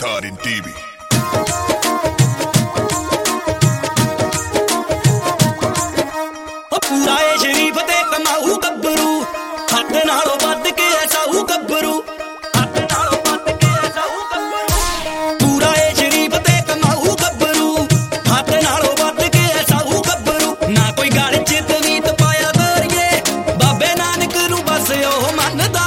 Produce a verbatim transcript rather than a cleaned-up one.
Star in T V. ਪੂਰਾ ਏ ਸ਼ਰੀਫ ਤੇ ਕਮਾਊ ਗੱਭਰੂ ਹੱਥ ਨਾਲੋਂ ਵੱਧ ਕੇ ਐਸਾਊ ਗੱਭਰੂ ਹੱਥ ਨਾਲੋਂ ਵੱਧ ਕੇ ਐਸਾਊ ਗੱਭਰੂ ਪੂਰਾ ਏ ਸ਼ਰੀਫ ਤੇ ਕਮਾਊ ਗੱਭਰੂ ਹੱਥ ਨਾਲੋਂ ਵੱਧ ਕੇ ਐਸਾਊ ਗੱਭਰੂ ਨਾ ਕੋਈ ਗਲ ਚ ਤਵੀਤ ਪਾਇਆ ਗੋਰੀਏ ਬਾਬੇ ਨਾਨਕ ਨੂੰ ਬਸ ਉਹ ਮੰਨਦਾ